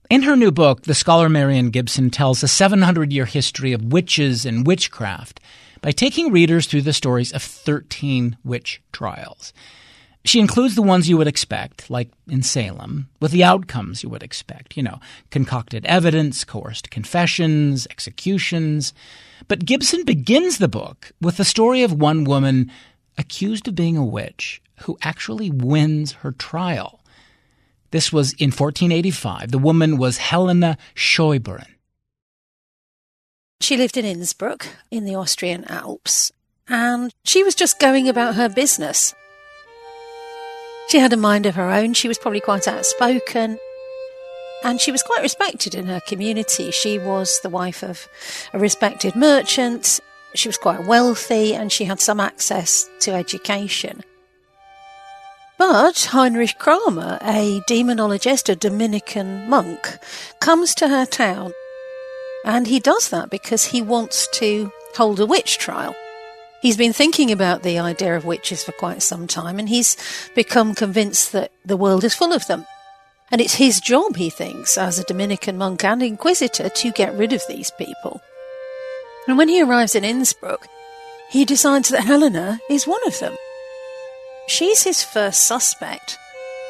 In her new book, the scholar Marian Gibson tells a 700-year history of witches and witchcraft by taking readers through the stories of 13 witch trials. She includes the ones you would expect, like in Salem, with the outcomes you would expect, concocted evidence, coerced confessions, executions. But Gibson begins the book with the story of one woman accused of being a witch who actually wins her trial. This was in 1485. The woman was Helena Scheuberin. She lived in Innsbruck in the Austrian Alps, and she was just going about her business. She had a mind of her own. She was probably quite outspoken, and she was quite respected in her community. She was the wife of a respected merchant. She was quite wealthy, and she had some access to education. But Heinrich Kramer, a demonologist, a Dominican monk, comes to her town. And he does that because he wants to hold a witch trial. He's been thinking about the idea of witches for quite some time, and he's become convinced that the world is full of them. And it's his job, he thinks, as a Dominican monk and inquisitor, to get rid of these people. And when he arrives in Innsbruck, he decides that Helena is one of them. She's his first suspect.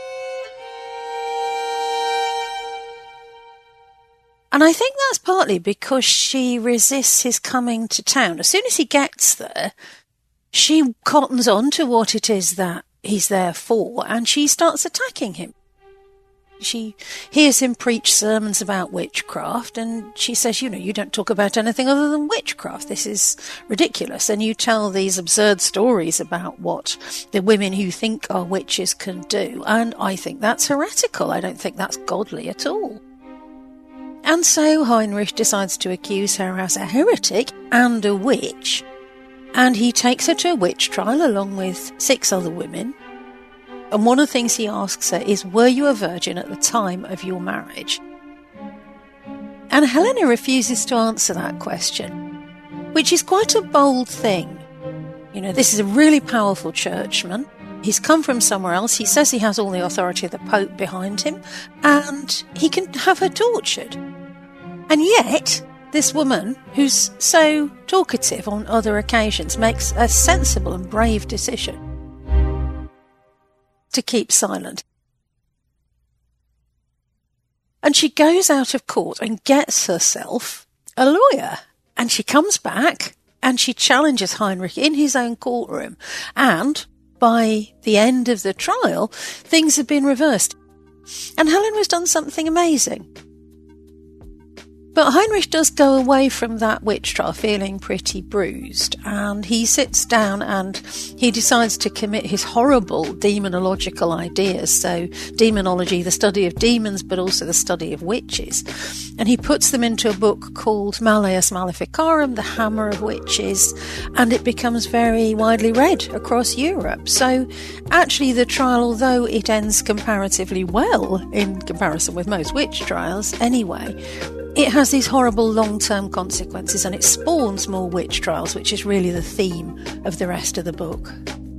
And I think that's partly because she resists his coming to town. As soon as he gets there, she cottons on to what it is that he's there for, and she starts attacking him. She hears him preach sermons about witchcraft, and she says, you don't talk about anything other than witchcraft. This is ridiculous. And you tell these absurd stories about what the women who think are witches can do. And I think that's heretical. I don't think that's godly at all. And so Heinrich decides to accuse her as a heretic and a witch. And he takes her to a witch trial along with 6 other women. And one of the things he asks her is, were you a virgin at the time of your marriage? And Helena refuses to answer that question, which is quite a bold thing. This is a really powerful churchman. He's come from somewhere else. He says he has all the authority of the Pope behind him, and he can have her tortured. And yet, this woman, who's so talkative on other occasions, makes a sensible and brave decision to keep silent. And she goes out of court and gets herself a lawyer. And she comes back and she challenges Heinrich in his own courtroom. And by the end of the trial, things have been reversed. And Helena has done something amazing. But Heinrich does go away from that witch trial feeling pretty bruised, and he sits down and he decides to commit his horrible demonological ideas. So demonology, the study of demons, but also the study of witches. And he puts them into a book called Malleus Maleficarum, The Hammer of Witches, and it becomes very widely read across Europe. So actually the trial, although it ends comparatively well in comparison with most witch trials anyway, it has these horrible long-term consequences, and it spawns more witch trials, which is really the theme of the rest of the book.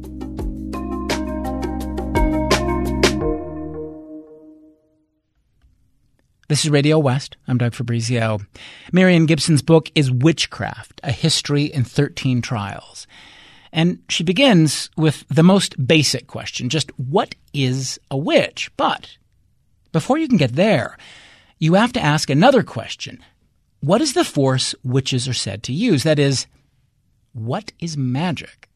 This is Radio West. I'm Doug Fabrizio. Marian Gibson's book is Witchcraft, A History in 13 Trials. And she begins with the most basic question, just what is a witch? But before you can get there, you have to ask another question. What is the force witches are said to use? That is, what is magic?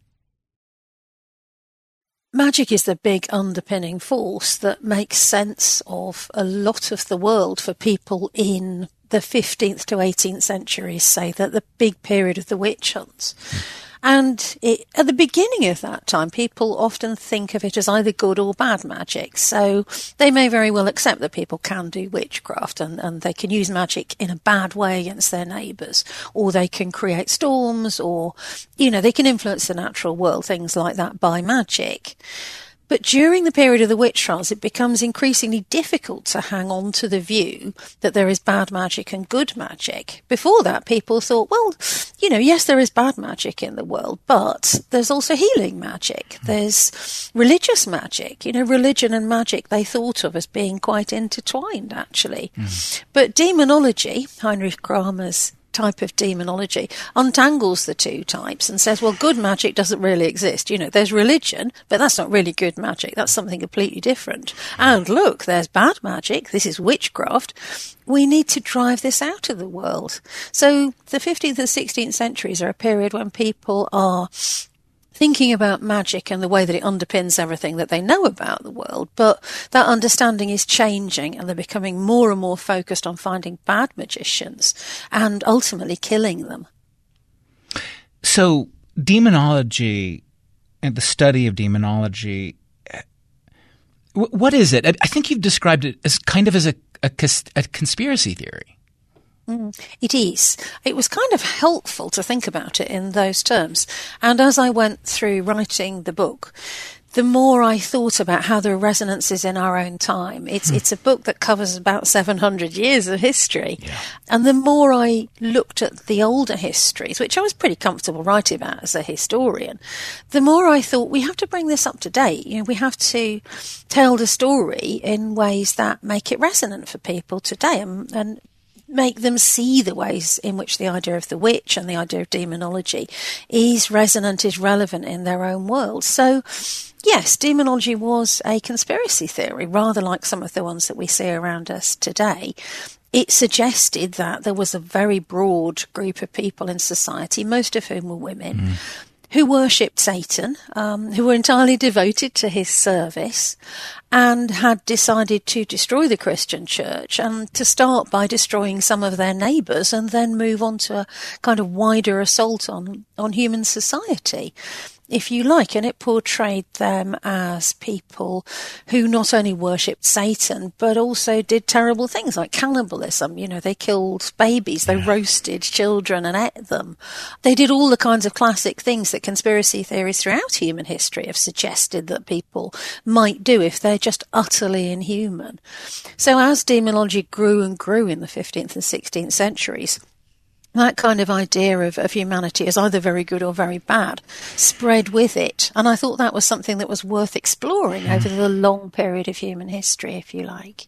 Magic is the big underpinning force that makes sense of a lot of the world for people in the 15th to 18th centuries, say, that the big period of the witch hunts. And at the beginning of that time, people often think of it as either good or bad magic. So they may very well accept that people can do witchcraft and they can use magic in a bad way against their neighbours, or they can create storms, or, they can influence the natural world, things like that, by magic. But during the period of the witch trials, it becomes increasingly difficult to hang on to the view that there is bad magic and good magic. Before that, people thought, well, yes, there is bad magic in the world, but there's also healing magic. There's religious magic. Religion and magic they thought of as being quite intertwined, actually. But demonology, Heinrich Kramer's type of demonology, untangles the two types and says, well, good magic doesn't really exist. There's religion, but that's not really good magic. That's something completely different. And look, there's bad magic. This is witchcraft. We need to drive this out of the world. So the 15th and 16th centuries are a period when people are thinking about magic and the way that it underpins everything that they know about the world, but that understanding is changing and they're becoming more and more focused on finding bad magicians and ultimately killing them. So demonology and the study of demonology, what is it? I think you've described it as kind of as a conspiracy theory. It is. It was kind of helpful to think about it in those terms. And as I went through writing the book, the more I thought about how there are resonances in our own time. It's a book that covers about 700 years of history. Yeah. And the more I looked at the older histories, which I was pretty comfortable writing about as a historian, the more I thought we have to bring this up to date. We have to tell the story in ways that make it resonant for people today and make them see the ways in which the idea of the witch and the idea of demonology is resonant, is relevant in their own world. So, yes, demonology was a conspiracy theory, rather like some of the ones that we see around us today. It suggested that there was a very broad group of people in society, most of whom were women, who worshipped Satan, who were entirely devoted to his service, and had decided to destroy the Christian church and to start by destroying some of their neighbours and then move on to a kind of wider assault on human society, if you like. And it portrayed them as people who not only worshipped Satan, but also did terrible things like cannibalism. They killed babies, they roasted children and ate them. They did all the kinds of classic things that conspiracy theories throughout human history have suggested that people might do if they're just utterly inhuman. So as demonology grew and grew in the 15th and 16th centuries, that kind of idea of humanity as either very good or very bad spread with it. And I thought that was something that was worth exploring over the long period of human history, if you like.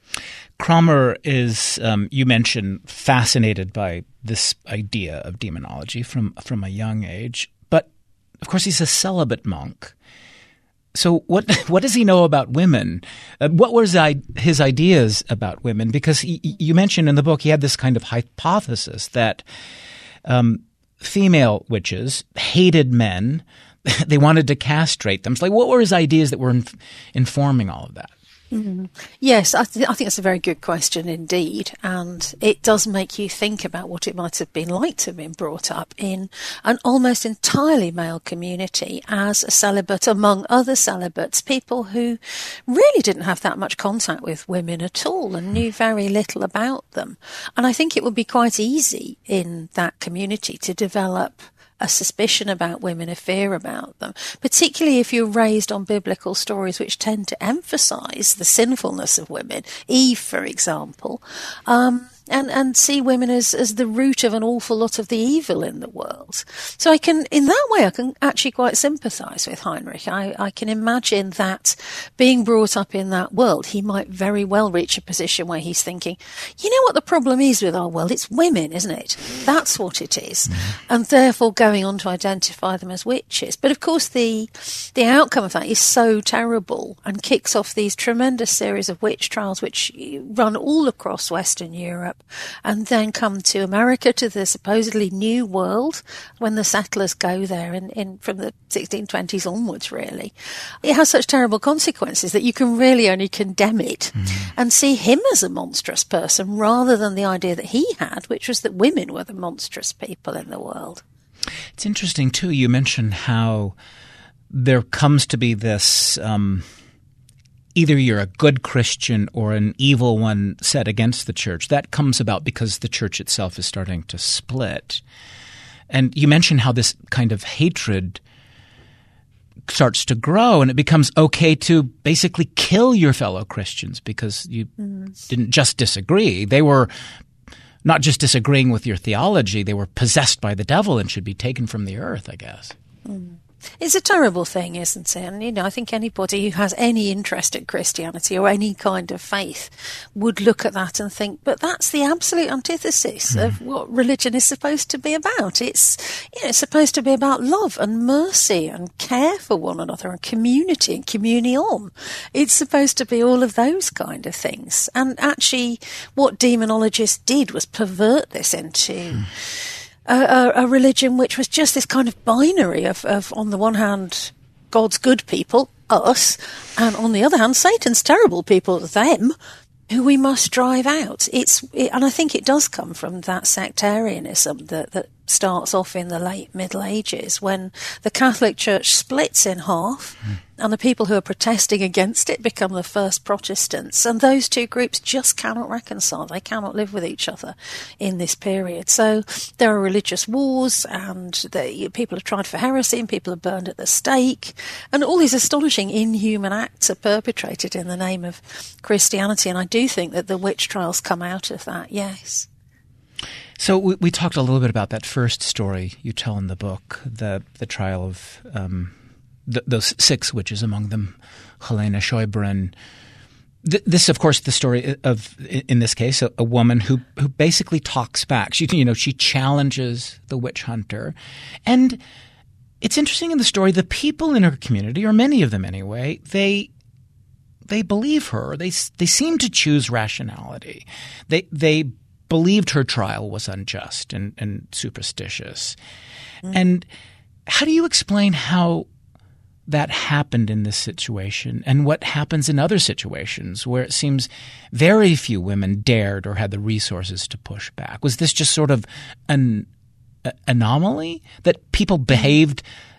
Kramer is, you mentioned, fascinated by this idea of demonology from a young age. But, of course, he's a celibate monk. So what does he know about women? What were his ideas about women? Because you mentioned in the book he had this kind of hypothesis that female witches hated men. They wanted to castrate them. So what were his ideas that were informing all of that? Mm-hmm. Yes, I think that's a very good question indeed, and it does make you think about what it might have been like to have been brought up in an almost entirely male community as a celibate among other celibates, people who really didn't have that much contact with women at all and knew very little about them. And I think it would be quite easy in that community to develop a suspicion about women, a fear about them, particularly if you're raised on biblical stories which tend to emphasize the sinfulness of women. Eve, for example, and see women as the root of an awful lot of the evil in the world. So I can actually quite sympathise with Heinrich. I can imagine that being brought up in that world, he might very well reach a position where he's thinking, you know what the problem is with our world? It's women, isn't it? That's what it is. And therefore going on to identify them as witches. But of course the outcome of that is so terrible and kicks off these tremendous series of witch trials which run all across Western Europe and then come to America, to the supposedly new world, when the settlers go there in from the 1620s onwards, really. It has such terrible consequences that you can really only condemn it and see him as a monstrous person rather than the idea that he had, which was that women were the monstrous people in the world. It's interesting, too, you mentioned how there comes to be this either you're a good Christian or an evil one set against the church. That comes about because the church itself is starting to split. And you mentioned how this kind of hatred starts to grow, and it becomes okay to basically kill your fellow Christians because you didn't just disagree. They were not just disagreeing with your theology, they were possessed by the devil and should be taken from the earth, I guess. It's a terrible thing, isn't it? And, I think anybody who has any interest in Christianity or any kind of faith would look at that and think, but that's the absolute antithesis of what religion is supposed to be about. It's supposed to be about love and mercy and care for one another and community and communion. It's supposed to be all of those kind of things. And actually, what demonologists did was pervert this into a religion which was just this kind of binary of on the one hand, God's good people, us, and on the other hand, Satan's terrible people, them, who we must drive out. And I think it does come from that sectarianism that starts off in the late Middle Ages when the Catholic Church splits in half and the people who are protesting against it become the first Protestants. And those two groups just cannot reconcile. They cannot live with each other in this period. So there are religious wars and people are tried for heresy and people are burned at the stake. And all these astonishing inhuman acts are perpetrated in the name of Christianity. And I do think that the witch trials come out of that, yes. So we talked a little bit about that first story you tell in the book, the trial of those 6 witches, among them Helene Scheuberin. This, of course, the story of, in this case, a woman who basically talks back. She challenges the witch hunter. And it's interesting in the story, the people in her community, or many of them anyway, they believe her. They seem to choose rationality. They believed her trial was unjust and superstitious. And how do you explain how that happened in this situation and what happens in other situations where it seems very few women dared or had the resources to push back? Was this just sort of an anomaly that people behaved?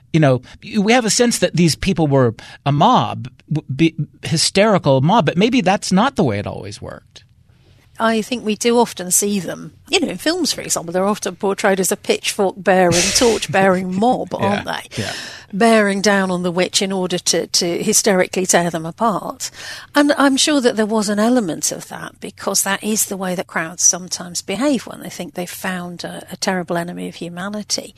We have a sense that these people were a mob, hysterical mob, but maybe that's not the way it always worked. I think we do often see them, in films, for example, they're often portrayed as a pitchfork-bearing, torch-bearing mob, aren't they? Yeah. Bearing down on the witch in order to hysterically tear them apart. And I'm sure that there was an element of that because that is the way that crowds sometimes behave when they think they've found a terrible enemy of humanity.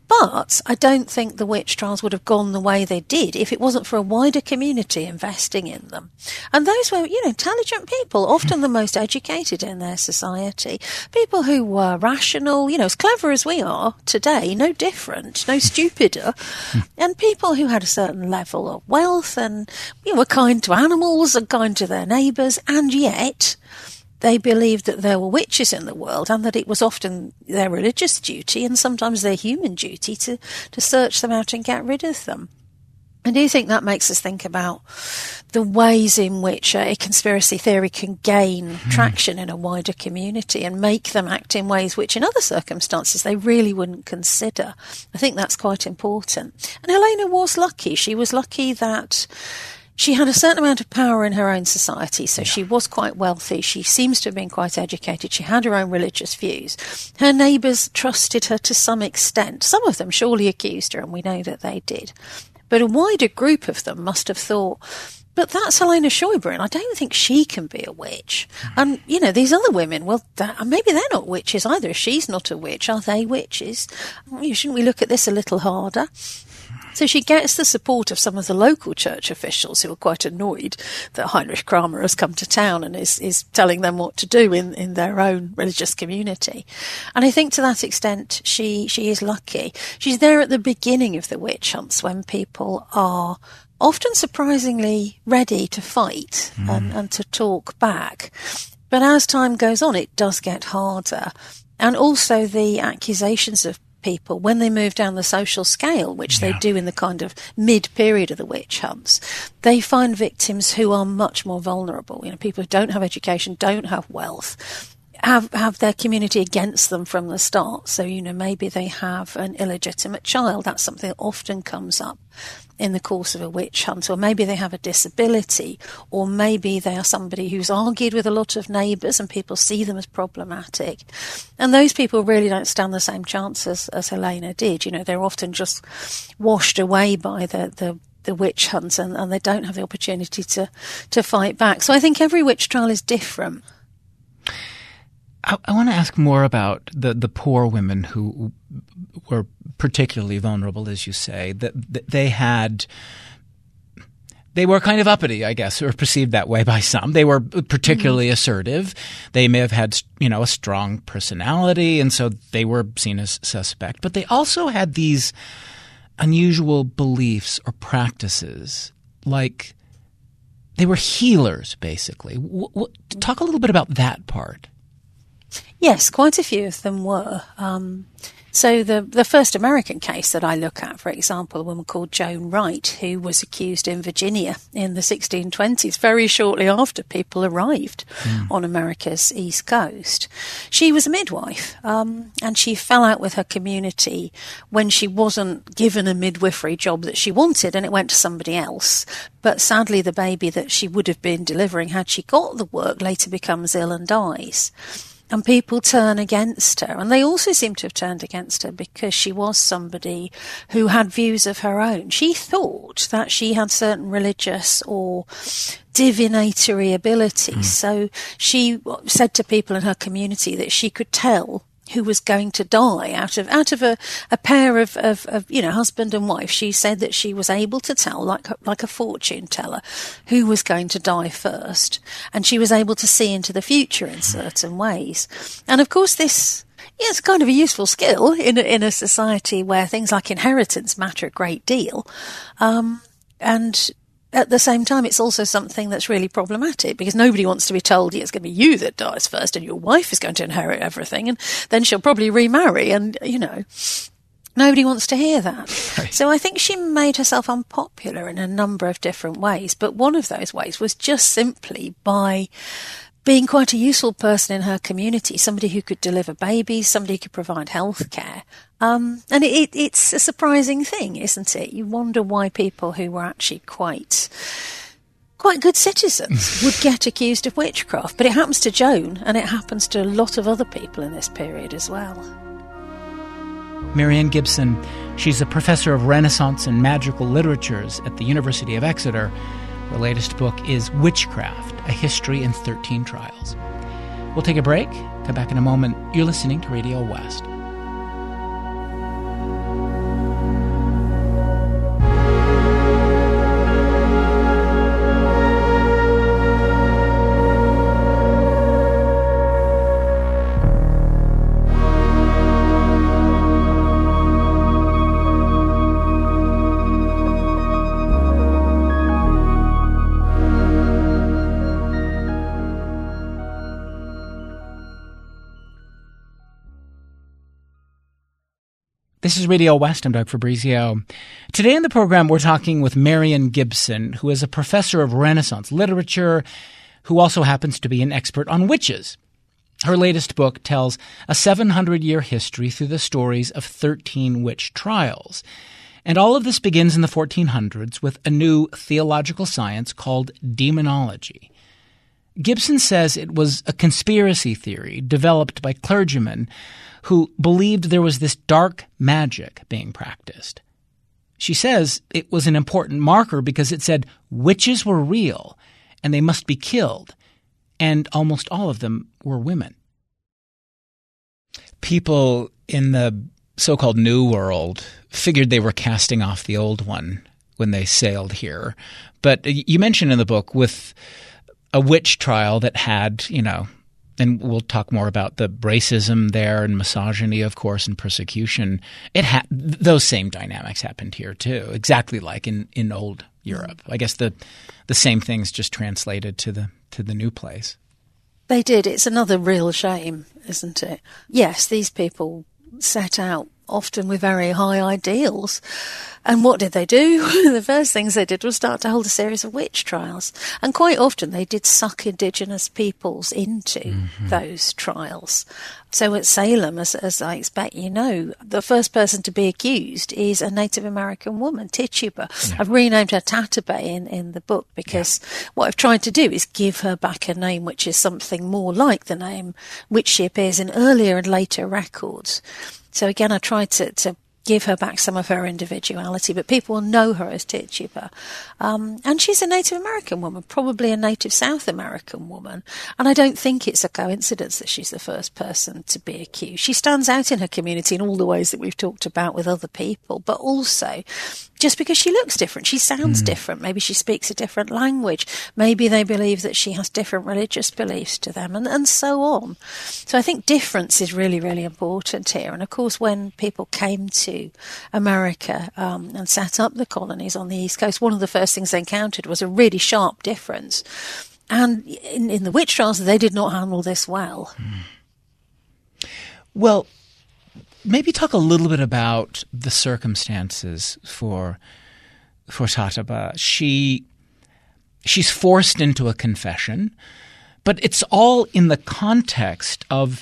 But I don't think the witch trials would have gone the way they did if it wasn't for a wider community investing in them. And those were, intelligent people, often the most educated in their society, people who were rational, as clever as we are today, no different, no stupider, and people who had a certain level of wealth and were kind to animals and kind to their neighbours, and yet they believed that there were witches in the world and that it was often their religious duty and sometimes their human duty to search them out and get rid of them. I do think that makes us think about the ways in which a conspiracy theory can gain traction in a wider community and make them act in ways which in other circumstances they really wouldn't consider. I think that's quite important. And Helena was lucky. She was lucky that she had a certain amount of power in her own society, so she was quite wealthy. She seems to have been quite educated. She had her own religious views. Her neighbours trusted her to some extent. Some of them surely accused her, and we know that they did. But a wider group of them must have thought, but that's Helena Scheuberin. I don't think she can be a witch. And, these other women, well, maybe they're not witches either. If she's not a witch, are they witches? Shouldn't we look at this a little harder? So she gets the support of some of the local church officials who are quite annoyed that Heinrich Kramer has come to town and is telling them what to do in their own religious community. And I think to that extent she is lucky. She's there at the beginning of the witch hunts when people are often surprisingly ready to fight and to talk back. But as time goes on, it does get harder. And also the accusations of people when they move down the social scale, which they do in the kind of mid-period of the witch hunts, they find victims who are much more vulnerable. People who don't have education, don't have wealth, have their community against them from the start. So, maybe they have an illegitimate child. That's something that often comes up in the course of a witch hunt. Or maybe they have a disability, or maybe they are somebody who's argued with a lot of neighbours and people see them as problematic. And those people really don't stand the same chance as Helena did. They're often just washed away by the the witch hunt, and they don't have the opportunity to fight back. So I think every witch trial is different. I want to ask more about the poor women who were particularly vulnerable, as you say. That they were kind of uppity, I guess, or perceived that way by some. They were particularly assertive. They may have had, a strong personality, and so they were seen as suspect. But they also had these unusual beliefs or practices, like they were healers, basically. Talk a little bit about that part. Yes, quite a few of them were. So the first American case that I look at, for example, a woman called Joan Wright, who was accused in Virginia in the 1620s, very shortly after people arrived on America's East Coast. She was a midwife, and she fell out with her community when she wasn't given a midwifery job that she wanted, and it went to somebody else. But sadly, the baby that she would have been delivering had she got the work later becomes ill and dies. And people turn against her. And they also seem to have turned against her because she was somebody who had views of her own. She thought that she had certain religious or divinatory abilities. So she said to people in her community that she could tell who was going to die out of a pair of husband and wife. She said that she was able to tell, like a fortune teller, who was going to die first, and she was able to see into the future in certain ways. And of course, this is kind of a useful skill in a society where things like inheritance matter a great deal, and at the same time, it's also something that's really problematic because nobody wants to be told it's going to be you that dies first and your wife is going to inherit everything, and then she'll probably remarry, and, nobody wants to hear that. Right. So I think she made herself unpopular in a number of different ways, but one of those ways was just simply by being quite a useful person in her community, somebody who could deliver babies, somebody who could provide health care. And it's a surprising thing, isn't it? You wonder why people who were actually quite good citizens would get accused of witchcraft. But it happens to Joan, and it happens to a lot of other people in this period as well. Marianne Gibson, she's a professor of Renaissance and magical literatures at the University of Exeter. Her latest book is Witchcraft, A History in 13 Trials. We'll take a break, come back in a moment. You're listening to Radio West. This is Radio West. I'm Doug Fabrizio. Today in the program, we're talking with Marianne Gibson, who is a professor of Renaissance literature, who also happens to be an expert on witches. Her latest book tells a 700-year history through the stories of 13 witch trials. And all of this begins in the 1400s with a new theological science called demonology. Gibson says it was a conspiracy theory developed by clergymen who believed there was this dark magic being practiced. She says it was an important marker because it said witches were real and they must be killed, and almost all of them were women. People in the so-called New World figured they were casting off the old one when they sailed here. But you mentioned in the book with a witch trial that had, and we'll talk more about the racism there and misogyny, of course, and persecution. Those same dynamics happened here too, exactly like in old Europe. I guess the same things just translated to the new place. They did. It's another real shame, isn't it? Yes, these people set out often with very high ideals. And what did they do? The first things they did was start to hold a series of witch trials. And quite often they did suck indigenous peoples into those trials. So at Salem, as I expect you know, the first person to be accused is a Native American woman, Tituba. Yeah. I've renamed her Tatuba in the book because what I've tried to do is give her back a name which is something more like the name which she appears in earlier and later records. So again, I tried to give her back some of her individuality, but people will know her as Tituba. And she's a Native American woman, probably a Native South American woman. And I don't think it's a coincidence that she's the first person to be accused. She stands out in her community in all the ways that we've talked about with other people, but also just because she looks different, she sounds different, maybe she speaks a different language, maybe they believe that she has different religious beliefs to them, and so on. So I think difference is really, really important here. And of course, when people came to America and set up the colonies on the East Coast, one of the first things they encountered was a really sharp difference. And in the witch trials, they did not handle this well. Well, maybe talk a little bit about the circumstances for Tatuba. She's forced into a confession, but it's all in the context of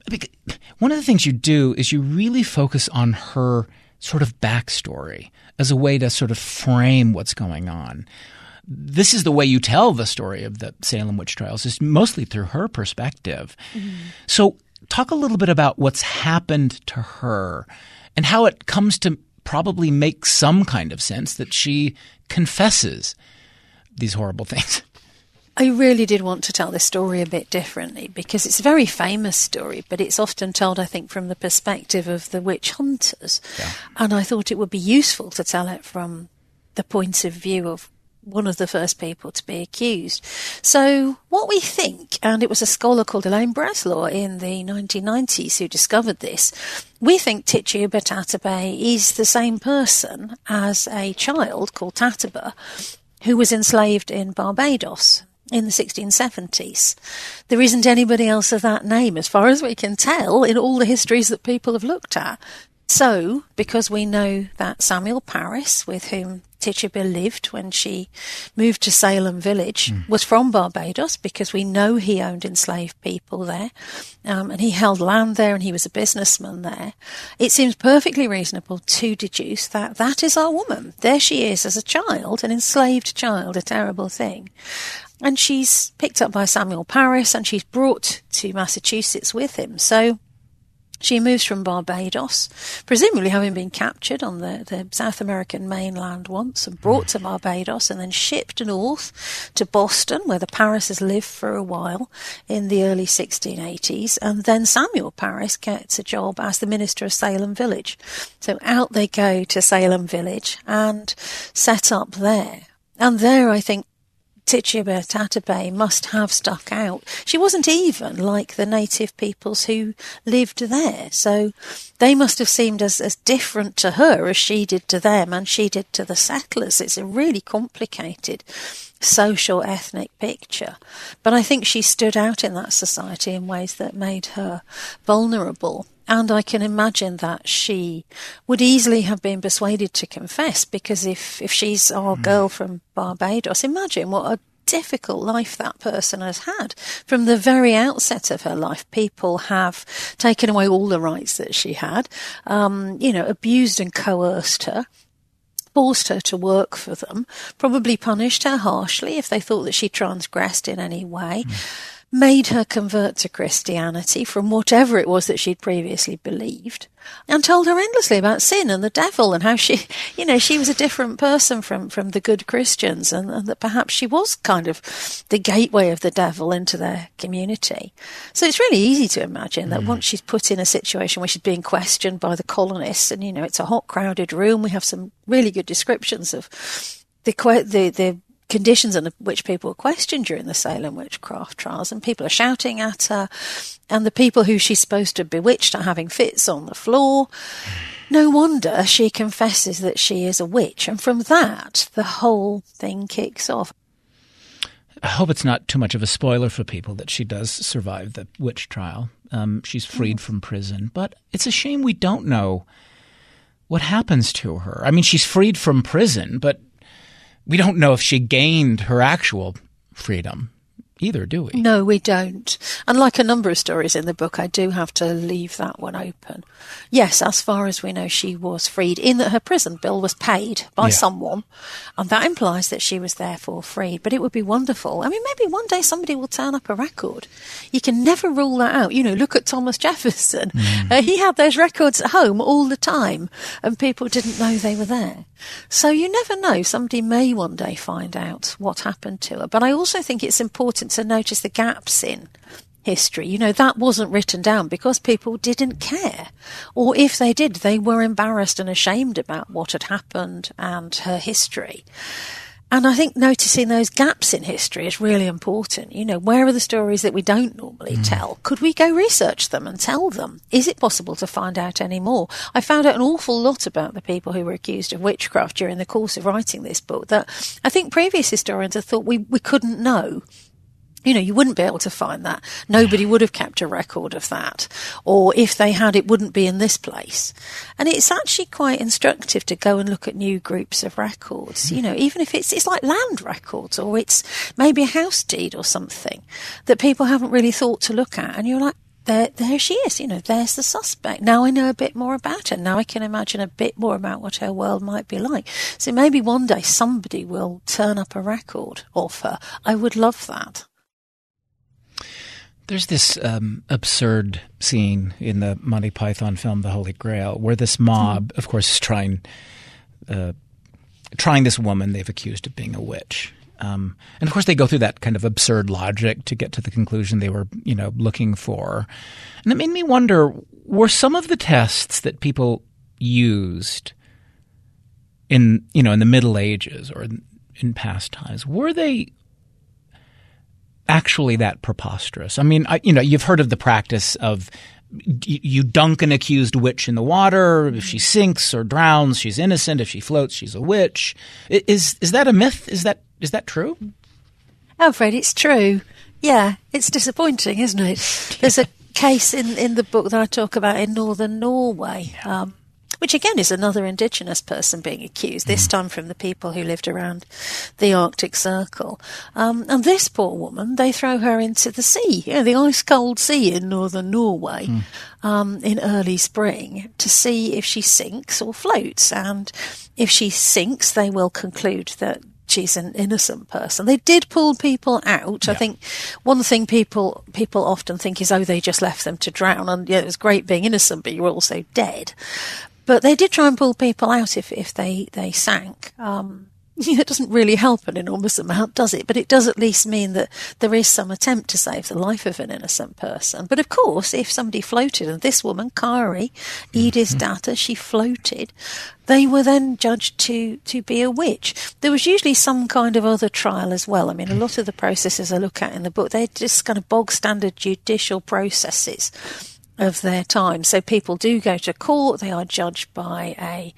– one of the things you do is you really focus on her sort of backstory as a way to sort of frame what's going on. This is the way you tell the story of the Salem witch trials, is mostly through her perspective. So talk a little bit about what's happened to her and how it comes to probably make some kind of sense that she confesses these horrible things. I really did want to tell this story a bit differently because it's a very famous story, but it's often told, I think, from the perspective of the witch hunters. Yeah. And I thought it would be useful to tell it from the point of view of one of the first people to be accused. So what we think, and it was a scholar called Elaine Breslaw in the 1990s who discovered this, we think Tituba Tatuba is the same person as a child called Tatuba who was enslaved in Barbados in the 1670s. There isn't anybody else of that name, as far as we can tell, in all the histories that people have looked at. So, because we know that Samuel Parris, with whom Tituba lived when she moved to Salem Village, was from Barbados, because we know he owned enslaved people there, and he held land there and he was a businessman there. It seems perfectly reasonable to deduce that that is our woman. There she is as a child, an enslaved child, a terrible thing. And she's picked up by Samuel Parris and she's brought to Massachusetts with him. So she moves from Barbados, presumably having been captured on the South American mainland once and brought to Barbados and then shipped north to Boston, where the Parrises lived for a while in the early 1680s. And then Samuel Parris gets a job as the minister of Salem Village. So out they go to Salem Village and set up there. And there, I think, Tituba Tatuba must have stuck out. She wasn't even like the native peoples who lived there, so they must have seemed as different to her as she did to them and she did to the settlers. It's a really complicated social ethnic picture, but I think she stood out in that society in ways that made her vulnerable. And I can imagine that she would easily have been persuaded to confess, because if she's our girl from Barbados, imagine what a difficult life that person has had. From the very outset of her life, people have taken away all the rights that she had, abused and coerced her, forced her to work for them, probably punished her harshly if they thought that she transgressed in any way. Made her convert to Christianity from whatever it was that she'd previously believed, and told her endlessly about sin and the devil and how she was a different person from the good Christians, and that perhaps she was kind of the gateway of the devil into their community. So it's really easy to imagine that once she's put in a situation where she's being questioned by the colonists, and, it's a hot, crowded room, we have some really good descriptions of the conditions under which people were questioned during the Salem witchcraft trials, and people are shouting at her, and the people who she's supposed to have bewitched are having fits on the floor. No wonder she confesses that she is a witch, and from that, the whole thing kicks off. I hope it's not too much of a spoiler for people that she does survive the witch trial. She's freed from prison, but it's a shame we don't know what happens to her. I mean, she's freed from prison, but we don't know if she gained her actual freedom either, do we? No, we don't. And like a number of stories in the book, I do have to leave that one open. Yes, as far as we know, she was freed, in that her prison bill was paid by someone, and that implies that she was therefore freed. But it would be wonderful. I mean, maybe one day somebody will turn up a record. You can never rule that out. You know, look at Thomas Jefferson. He had those records at home all the time, and people didn't know they were there. So you never know. Somebody may one day find out what happened to her. But I also think it's important to notice the gaps in history. You know, that wasn't written down because people didn't care. Or if they did, they were embarrassed and ashamed about what had happened and her history. And I think noticing those gaps in history is really important. You know, where are the stories that we don't normally tell? Could we go research them and tell them? Is it possible to find out any more? I found out an awful lot about the people who were accused of witchcraft during the course of writing this book that I think previous historians had thought we couldn't know. You know, you wouldn't be able to find that. Nobody would have kept a record of that. Or if they had, it wouldn't be in this place. And it's actually quite instructive to go and look at new groups of records. You know, even if it's like land records, or it's maybe a house deed or something that people haven't really thought to look at. And you're like, there she is. You know, there's the suspect. Now I know a bit more about her. Now I can imagine a bit more about what her world might be like. So maybe one day somebody will turn up a record of her. I would love that. There's this absurd scene in the Monty Python film The Holy Grail where this mob, of course, is trying this woman they've accused of being a witch. And, of course, they go through that kind of absurd logic to get to the conclusion they were, you know, looking for. And it made me wonder, were some of the tests that people used in the Middle Ages or in past times, were they actually that preposterous? I mean, you've heard of the practice of you dunk an accused witch in the water. If she sinks or drowns, she's innocent. If she floats, she's a witch. Is that a myth? Is that true? Alfred, it's true. Yeah, it's disappointing, isn't it? There's a case in the book that I talk about in northern Norway, which again is another indigenous person being accused, this time from the people who lived around the Arctic Circle. And this poor woman, they throw her into the sea, the ice-cold sea in northern Norway, in early spring, to see if she sinks or floats. And if she sinks, they will conclude that she's an innocent person. They did pull people out. Yeah. I think one thing people often think is, they just left them to drown. And it was great being innocent, but you're also dead. But they did try and pull people out if they sank. It doesn't really help an enormous amount, does it? But it does at least mean that there is some attempt to save the life of an innocent person. But of course, if somebody floated, and this woman, Kari, Edith's daughter, she floated, they were then judged to be a witch. There was usually some kind of other trial as well. I mean, a lot of the processes I look at in the book, they're just kind of bog standard judicial processes of their time. So people do go to court. They are judged by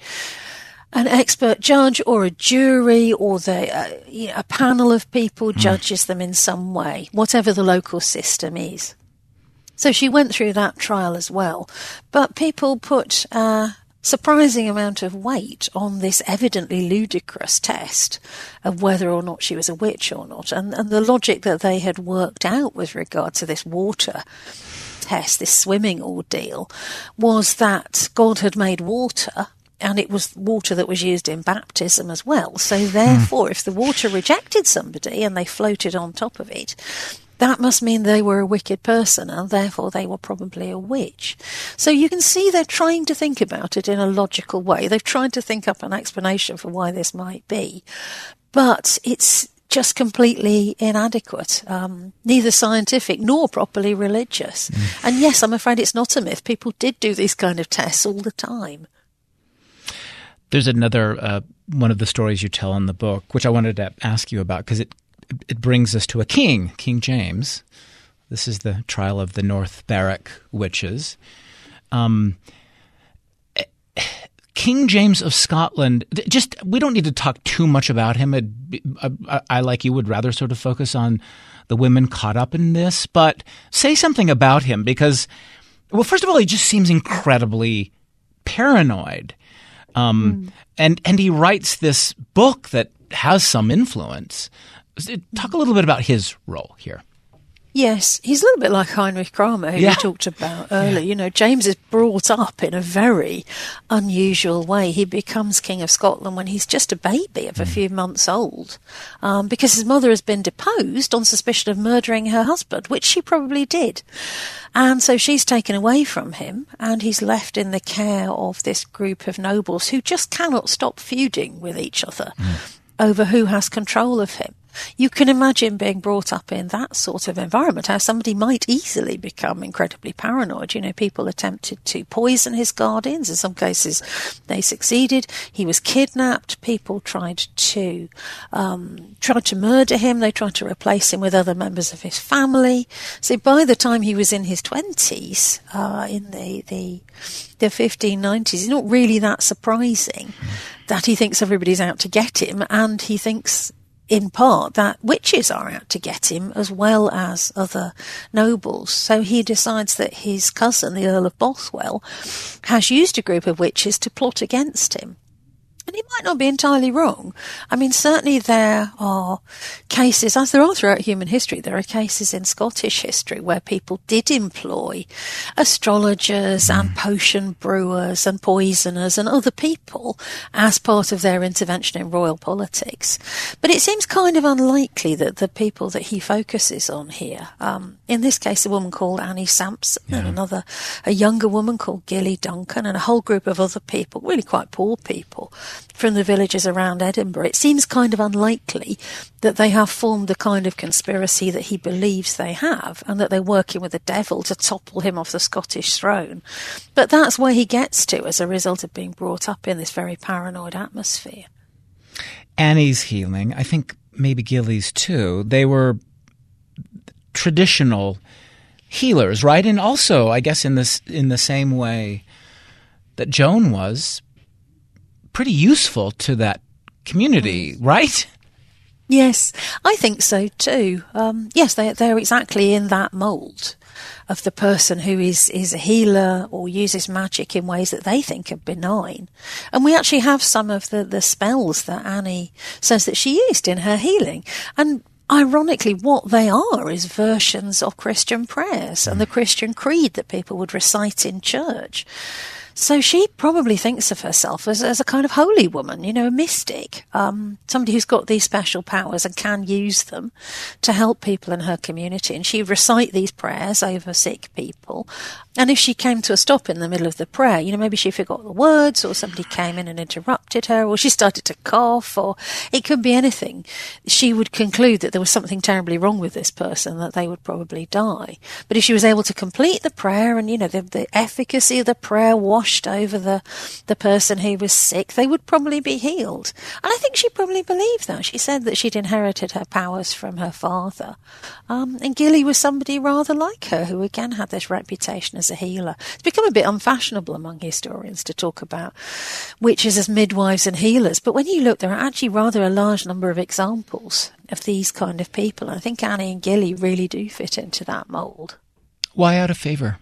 an expert judge or a jury, or a panel of people judges them in some way, whatever the local system is. So she went through that trial as well. But people put a surprising amount of weight on this evidently ludicrous test of whether or not she was a witch or not. And the logic that they had worked out with regard to this water test, this swimming ordeal, was that God had made water, and it was water that was used in baptism as well. So therefore, if the water rejected somebody and they floated on top of it, that must mean they were a wicked person, and therefore they were probably a witch. So you can see they're trying to think about it in a logical way. They've tried to think up an explanation for why this might be, but it's just completely inadequate, neither scientific nor properly religious. And yes, I'm afraid it's not a myth. People did do these kind of tests all the time. There's another one of the stories you tell in the book, which I wanted to ask you about, because it brings us to a king, King James. This is the trial of the North Berwick witches. King James of Scotland, we don't need to talk too much about him. I, like you, would rather sort of focus on the women caught up in this, but say something about him because, well, first of all, he just seems incredibly paranoid. And he writes this book that has some influence. Talk a little bit about his role here. Yes, he's a little bit like Heinrich Kramer, who we talked about earlier. You know, James is brought up in a very unusual way. He becomes King of Scotland when he's just a baby of a few months old, because his mother has been deposed on suspicion of murdering her husband, which she probably did. And so she's taken away from him, and he's left in the care of this group of nobles who just cannot stop feuding with each other over who has control of him. You can imagine being brought up in that sort of environment, how somebody might easily become incredibly paranoid. You know, people attempted to poison his guardians. In some cases, they succeeded. He was kidnapped. People tried to murder him. They tried to replace him with other members of his family. So by the time he was in his 20s, in the 1590s, it's not really that surprising that he thinks everybody's out to get him, and he thinks in part that witches are out to get him as well as other nobles. So he decides that his cousin, the Earl of Bothwell, has used a group of witches to plot against him. And he might not be entirely wrong. I mean, certainly there are cases, as there are throughout human history, there are cases in Scottish history where people did employ astrologers and potion brewers and poisoners and other people as part of their intervention in royal politics. But it seems kind of unlikely that the people that he focuses on here, in this case a woman called Annie Sampson and a younger woman called Gilly Duncan, and a whole group of other people, really quite poor people, from the villages around Edinburgh, it seems kind of unlikely that they have formed the kind of conspiracy that he believes they have, and that they're working with the devil to topple him off the Scottish throne. But that's where he gets to as a result of being brought up in this very paranoid atmosphere. Annie's healing, I think maybe Gilly's too, they were traditional healers, right? And also, I guess in the same way that Joan was, pretty useful to that community, right? Yes, I think so too. Yes, they're exactly in that mould of the person who is a healer or uses magic in ways that they think are benign. And we actually have some of the spells that Annie says that she used in her healing. And ironically, what they are is versions of Christian prayers and the Christian creed that people would recite in church. So she probably thinks of herself as a kind of holy woman, you know, a mystic, somebody who's got these special powers and can use them to help people in her community. And she'd recite these prayers over sick people. And if she came to a stop in the middle of the prayer, you know, maybe she forgot the words, or somebody came in and interrupted her, or she started to cough, or it could be anything, she would conclude that there was something terribly wrong with this person, that they would probably die. But if she was able to complete the prayer and, you know, the efficacy of the prayer washed over the person who was sick, they would probably be healed. And I think she probably believed that. She said that she'd inherited her powers from her father. And Gilly was somebody rather like her, who again had this reputation as a healer. It's become a bit unfashionable among historians to talk about witches as midwives and healers. But when you look, there are actually rather a large number of examples of these kind of people. And I think Annie and Gilly really do fit into that mould. Why out of favour?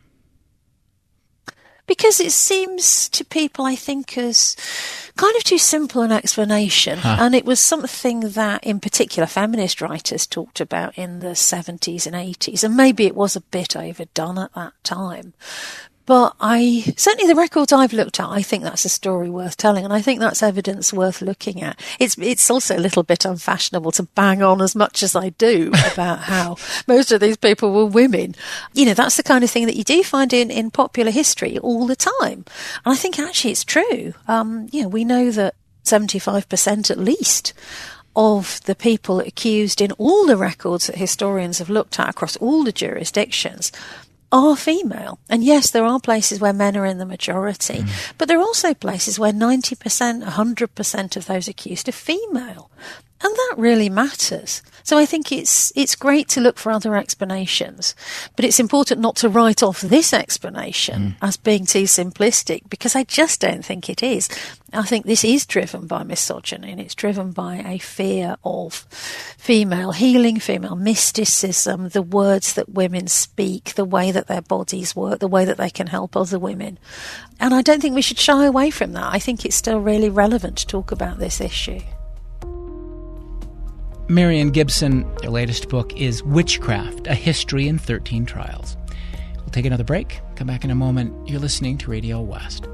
Because it seems to people, I think, as kind of too simple an explanation. And it was something that, in particular, feminist writers talked about in the 70s and 80s. And maybe it was a bit overdone at that time. But certainly the records I've looked at, I think that's a story worth telling, and I think that's evidence worth looking at. It's also a little bit unfashionable to bang on as much as I do about how most of these people were women. You know, that's the kind of thing that you do find in popular history all the time. And I think actually it's true. You know, we know that 75% at least of the people accused in all the records that historians have looked at across all the jurisdictions are female. And yes, there are places where men are in the majority, but there are also places where 90%, 100% of those accused are female. And that really matters. So I think it's great to look for other explanations, but it's important not to write off this explanation as being too simplistic, because I just don't think it is. I think this is driven by misogyny, and it's driven by a fear of female healing, female mysticism, the words that women speak, the way that their bodies work, the way that they can help other women. And I don't think we should shy away from that. I think it's still really relevant to talk about this issue. Marian Gibson, their latest book is Witchcraft, A History in 13 Trials. We'll take another break. Come back in a moment. You're listening to Radio West.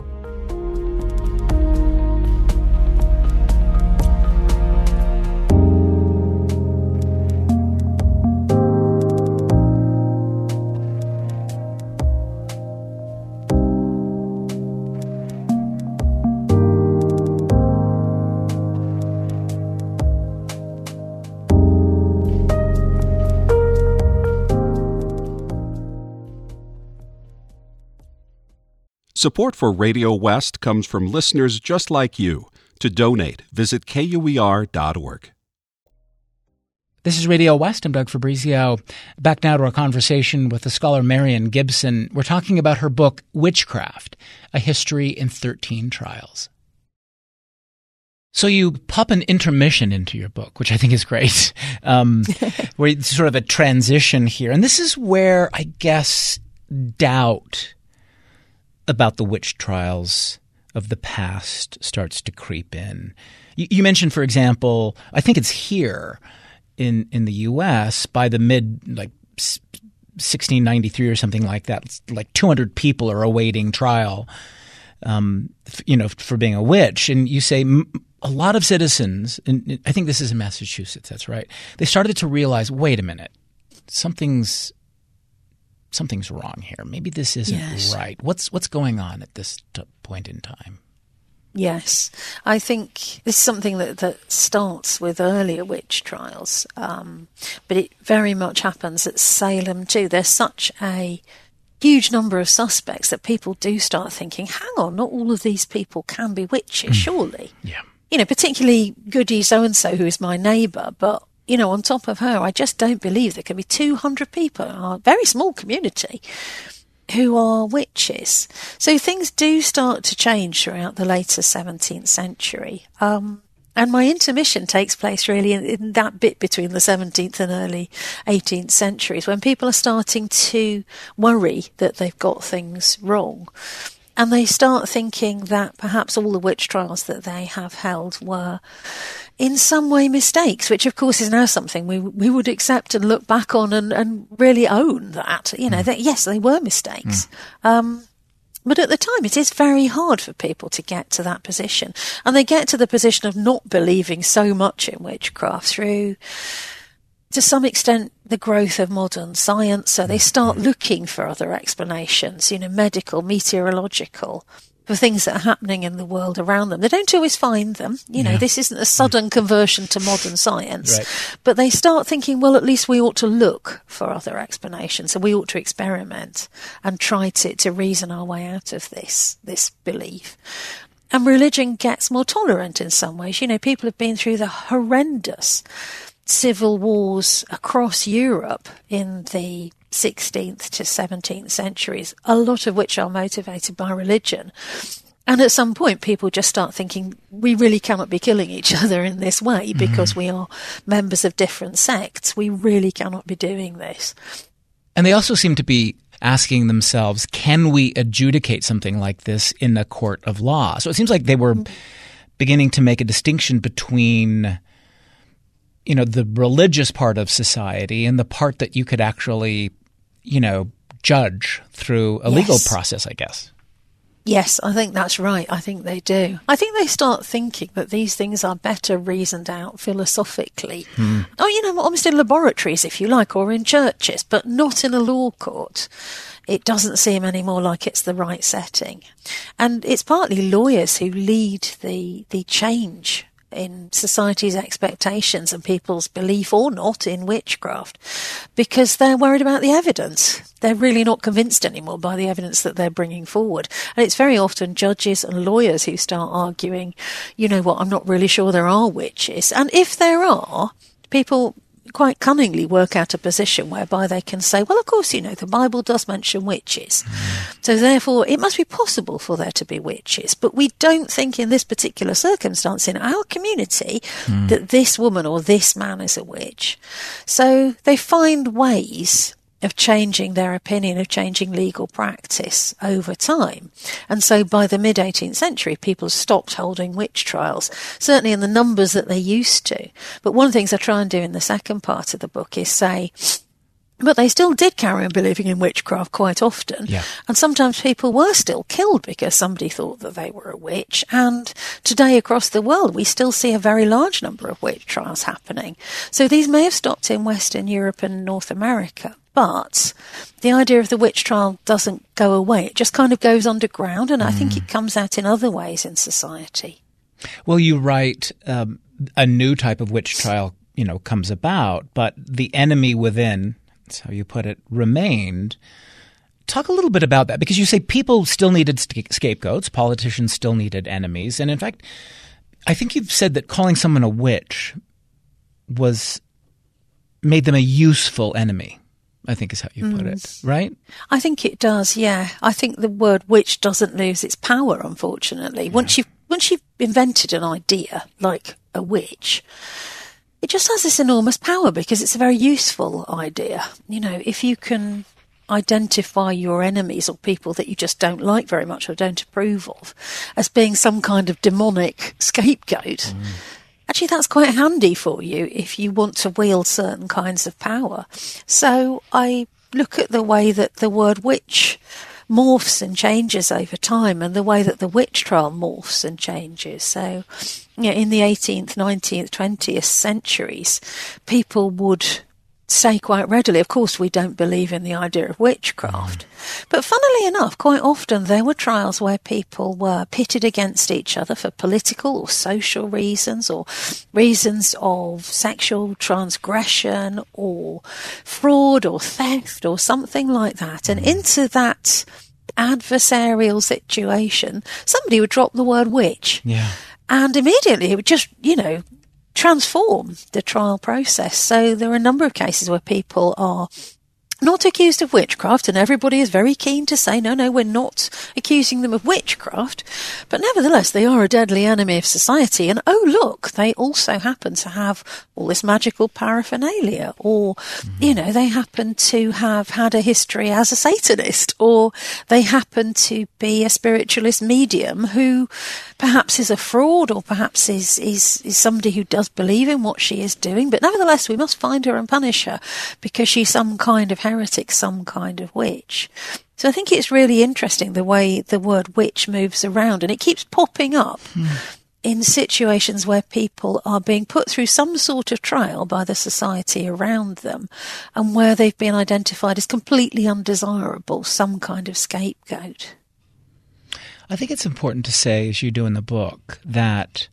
Support for Radio West comes from listeners just like you. To donate, visit KUER.org. This is Radio West. I'm Doug Fabrizio. Back now to our conversation with the scholar Marian Gibson. We're talking about her book, Witchcraft, A History in 13 Trials. So you pop an intermission into your book, which I think is great, where it's sort of a transition here. And this is where, I guess, doubt about the witch trials of the past starts to creep in. You mentioned, for example, I think it's here in the U.S. by the mid 1693 or something like that. It's like 200 people are awaiting trial, for being a witch. And you say a lot of citizens, and I think this is in Massachusetts. That's right. They started to realize, wait a minute, something's wrong here. Maybe this isn't right. What's going on at this point in time? Yes, I think this is something that starts with earlier witch trials, but it very much happens at Salem too. There's such a huge number of suspects that people do start thinking, hang on, not all of these people can be witches, surely. Yeah. Particularly Goody so-and-so, who is my neighbour, but on top of her, I just don't believe there can be 200 people in our very small community who are witches. So things do start to change throughout the later 17th century. And my intermission takes place really in that bit between the 17th and early 18th centuries, when people are starting to worry that they've got things wrong. And they start thinking that perhaps all the witch trials that they have held were in some way mistakes, which of course is now something we would accept and look back on and really own that, that yes, they were mistakes. But at the time, it is very hard for people to get to that position. And they get to the position of not believing so much in witchcraft through, to some extent, the growth of modern science. So they start looking for other explanations, medical, meteorological, for things that are happening in the world around them. They don't always find them. This isn't a sudden conversion to modern science. Right. But they start thinking, well, at least we ought to look for other explanations. So we ought to experiment and try to reason our way out of this belief. And religion gets more tolerant in some ways. People have been through the horrendous civil wars across Europe in the 16th to 17th centuries, a lot of which are motivated by religion. And at some point, people just start thinking, we really cannot be killing each other in this way because we are members of different sects. We really cannot be doing this. And they also seem to be asking themselves, can we adjudicate something like this in a court of law? So it seems like they were beginning to make a distinction between the religious part of society and the part that you could actually, judge through a legal process, I guess. Yes, I think that's right. I think they do. I think they start thinking that these things are better reasoned out philosophically. Almost in laboratories, if you like, or in churches, but not in a law court. It doesn't seem any more like it's the right setting. And it's partly lawyers who lead the change in society's expectations and people's belief or not in witchcraft, because they're worried about the evidence. They're really not convinced anymore by the evidence that they're bringing forward. And it's very often judges and lawyers who start arguing, I'm not really sure there are witches. And if there are, people quite cunningly work out a position whereby they can say, well, of course, the Bible does mention witches. So therefore, it must be possible for there to be witches. But we don't think in this particular circumstance in our community that this woman or this man is a witch. So they find ways of changing their opinion, of changing legal practice over time. And so by the mid-18th century, people stopped holding witch trials, certainly in the numbers that they used to. But one of the things I try and do in the second part of the book is say, but they still did carry on believing in witchcraft quite often. Yeah. And sometimes people were still killed because somebody thought that they were a witch. And today across the world, we still see a very large number of witch trials happening. So these may have stopped in Western Europe and North America. But the idea of the witch trial doesn't go away. It just kind of goes underground. And I think it comes out in other ways in society. Well, you write a new type of witch trial, comes about, but the enemy within, that's how you put it, remained. Talk a little bit about that, because you say people still needed scapegoats, politicians still needed enemies. And in fact, I think you've said that calling someone a witch made them a useful enemy, I think is how you put it, right? I think it does, yeah. I think the word witch doesn't lose its power, unfortunately. Yeah. Once you've invented an idea like a witch, it just has this enormous power because it's a very useful idea. If you can identify your enemies or people that you just don't like very much or don't approve of as being some kind of demonic scapegoat, actually that's quite handy for you if you want to wield certain kinds of power. So I look at the way that the word witch morphs and changes over time, and the way that the witch trial morphs and changes. So, in the 18th, 19th, 20th centuries, people would say quite readily, of course, we don't believe in the idea of witchcraft. But funnily enough, quite often there were trials where people were pitted against each other for political or social reasons, or reasons of sexual transgression or fraud or theft or something like that. And into that adversarial situation, somebody would drop the word witch. Yeah. And immediately it would just, transform the trial process. So there are a number of cases where people are not accused of witchcraft, and everybody is very keen to say, no, we're not accusing them of witchcraft. But nevertheless, they are a deadly enemy of society. And oh, look, they also happen to have all this magical paraphernalia, or, they happen to have had a history as a Satanist, or they happen to be a spiritualist medium who perhaps is a fraud, or perhaps is somebody who does believe in what she is doing. But nevertheless, we must find her and punish her because she's some kind of heretic, some kind of witch. So I think it's really interesting the way the word witch moves around, and it keeps popping up in situations where people are being put through some sort of trial by the society around them, and where they've been identified as completely undesirable, some kind of scapegoat. I think it's important to say, as you do in the book, that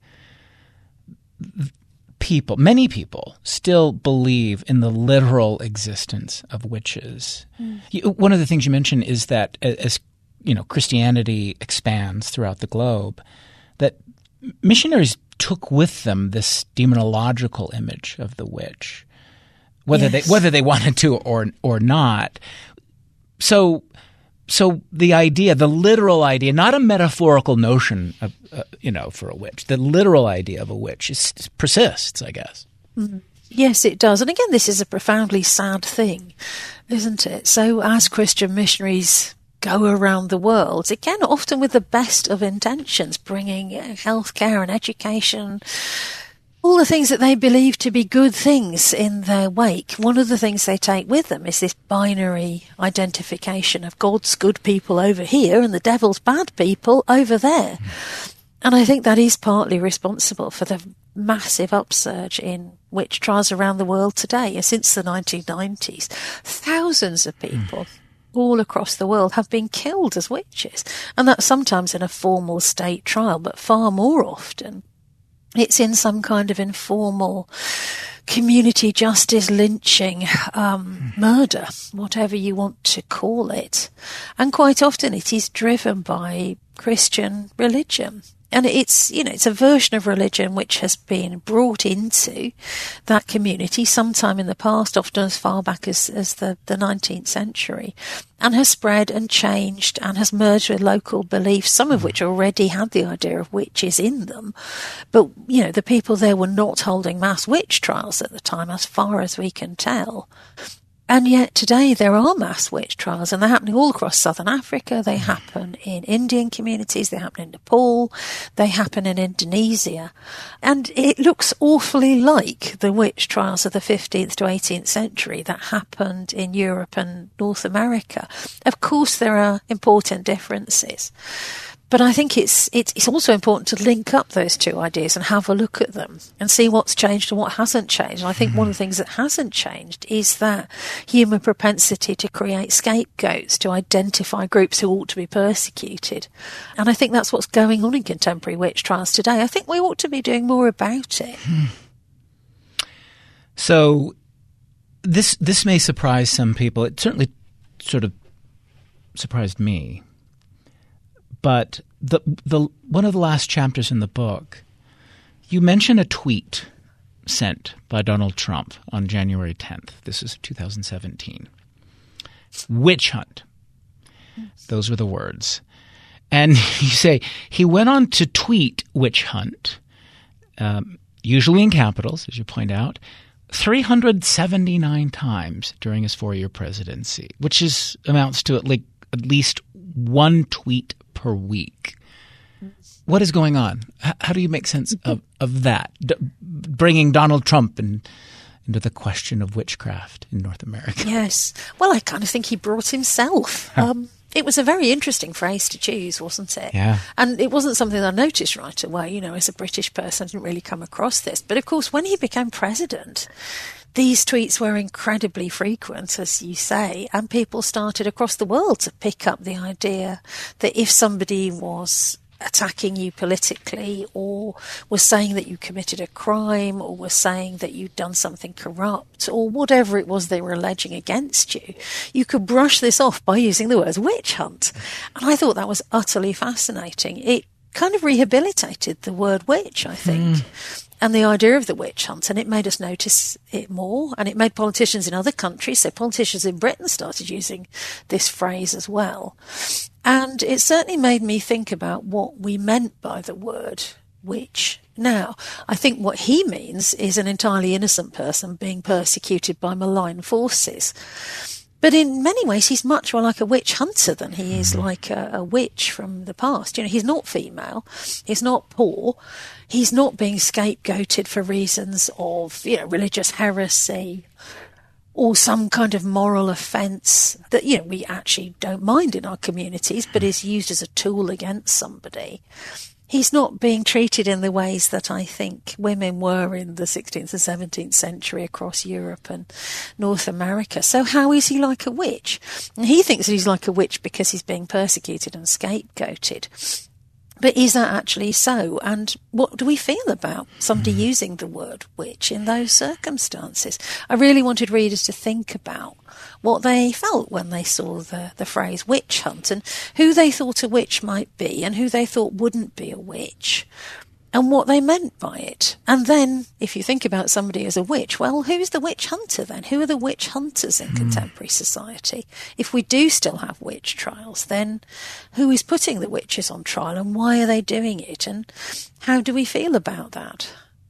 many people still believe in the literal existence of witches. One of the things you mentioned is that as Christianity expands throughout the globe, that missionaries took with them this demonological image of the witch, whether they wanted to or not. So the idea, the literal idea, not a metaphorical notion of, for a witch, the literal idea of a witch persists, I guess. Yes, it does. And again, this is a profoundly sad thing, isn't it? So as Christian missionaries go around the world, again, often with the best of intentions, bringing healthcare and education, all the things that they believe to be good things in their wake, one of the things they take with them is this binary identification of God's good people over here and the devil's bad people over there. And I think that is partly responsible for the massive upsurge in witch trials around the world today. Since the 1990s, thousands of people all across the world have been killed as witches. And that's sometimes in a formal state trial, but far more often it's in some kind of informal community justice lynching, murder, whatever you want to call it. And quite often it is driven by Christian religion. And it's a version of religion which has been brought into that community sometime in the past, often as far back as the 19th century, and has spread and changed and has merged with local beliefs, some of which already had the idea of witches in them. But, the people there were not holding mass witch trials at the time, as far as we can tell. And yet today there are mass witch trials, and they're happening all across southern Africa. They happen in Indian communities. They happen in Nepal. They happen in Indonesia. And it looks awfully like the witch trials of the 15th to 18th century that happened in Europe and North America. Of course, there are important differences. But I think it's also important to link up those two ideas and have a look at them and see what's changed and what hasn't changed. And I think one of the things that hasn't changed is that human propensity to create scapegoats, to identify groups who ought to be persecuted. And I think that's what's going on in contemporary witch trials today. I think we ought to be doing more about it. So this may surprise some people. It certainly sort of surprised me. But the one of the last chapters in the book, you mention a tweet sent by Donald Trump on January 10th. This is 2017. Witch hunt. Those were the words. And you say, he went on to tweet witch hunt, usually in capitals, as you point out, 379 times during his 4-year presidency, which amounts to at least one tweet per week. What is going on? How do you make sense of that? Bringing Donald Trump into the question of witchcraft in North America. Yes. Well, I kind of think he brought himself. It was a very interesting phrase to choose, wasn't it? Yeah. And it wasn't something I noticed right away. As a British person, I didn't really come across this. But of course, when he became president, these tweets were incredibly frequent, as you say, and people started across the world to pick up the idea that if somebody was attacking you politically or was saying that you committed a crime or was saying that you'd done something corrupt or whatever it was they were alleging against you, you could brush this off by using the words witch hunt. And I thought that was utterly fascinating. It kind of rehabilitated the word witch, I think. And the idea of the witch hunt, and it made us notice it more, and it made politicians in other countries, so politicians in Britain started using this phrase as well. And it certainly made me think about what we meant by the word witch. Now, I think what he means is an entirely innocent person being persecuted by malign forces. But in many ways, he's much more like a witch hunter than he is like a witch from the past. He's not female. He's not poor. He's not being scapegoated for reasons of, religious heresy or some kind of moral offence that, we actually don't mind in our communities, but is used as a tool against somebody. He's not being treated in the ways that I think women were in the 16th and 17th century across Europe and North America. So how is he like a witch? And he thinks that he's like a witch because he's being persecuted and scapegoated. But is that actually so? And what do we feel about somebody using the word witch in those circumstances? I really wanted readers to think about what they felt when they saw the phrase witch hunt and who they thought a witch might be and who they thought wouldn't be a witch and what they meant by it. And then, if you think about somebody as a witch, well, who's the witch hunter then? Who are the witch hunters in contemporary society? If we do still have witch trials, then who is putting the witches on trial and why are they doing it? And how do we feel about that?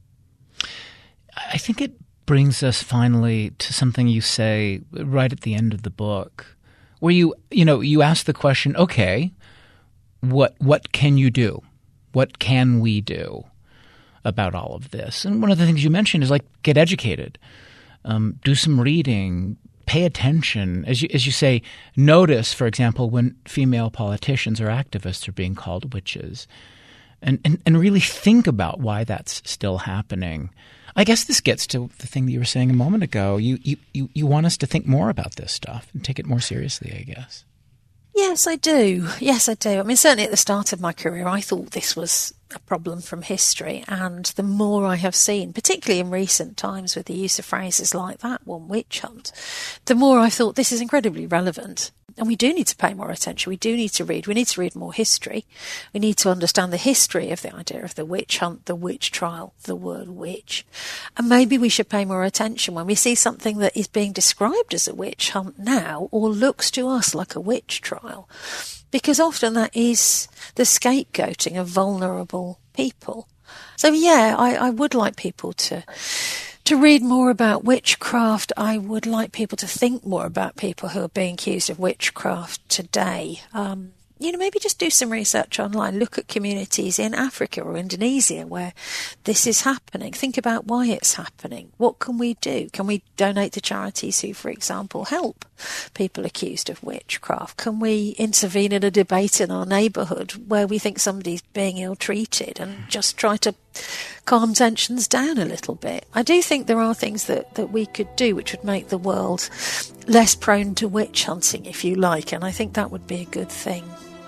I think it brings us finally to something you say right at the end of the book, where you ask the question, okay, what can you do? What can we do about all of this? And one of the things you mentioned is get educated, do some reading, pay attention. As you say, notice, for example, when female politicians or activists are being called witches, and really think about why that's still happening. I guess this gets to the thing that you were saying a moment ago. You want us to think more about this stuff and take it more seriously, I guess. Yes, I do. I mean, certainly at the start of my career, I thought this was a problem from history. And the more I have seen, particularly in recent times with the use of phrases like that one, witch hunt, the more I thought this is incredibly relevant. And we do need to pay more attention. We do need to read. We need to read more history. We need to understand the history of the idea of the witch hunt, the witch trial, the word witch. And maybe we should pay more attention when we see something that is being described as a witch hunt now or looks to us like a witch trial. Because often that is the scapegoating of vulnerable people. So, yeah, I would like people to to read more about witchcraft, I would like people to think more about people who are being accused of witchcraft today. Maybe just do some research online. Look at communities in Africa or Indonesia where this is happening. Think about why it's happening. What can we do? Can we donate to charities who, for example, help people accused of witchcraft? Can we intervene in a debate in our neighbourhood where we think somebody's being ill-treated and just try to calm tensions down a little bit? I do think there are things that we could do which would make the world less prone to witch hunting, if you like, and I think that would be a good thing.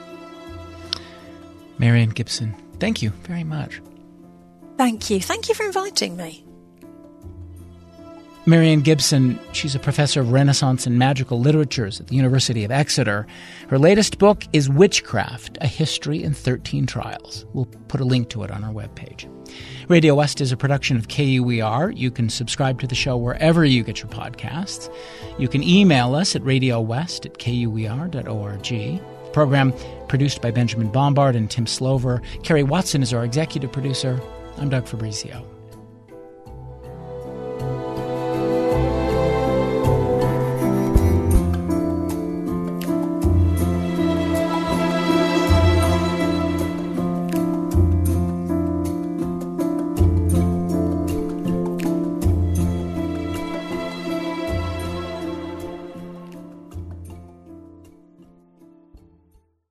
Marian Gibson, thank you very much. Thank you. Thank you for inviting me. Marian Gibson, she's a professor of Renaissance and Magical Literatures at the University of Exeter. Her latest book is Witchcraft, A History in 13 Trials. We'll put a link to it on our webpage. Radio West is a production of KUER. You can subscribe to the show wherever you get your podcasts. You can email us at radiowest@kuer.org. Program produced by Benjamin Bombard and Tim Slover. Kerry Watson is our executive producer. I'm Doug Fabrizio.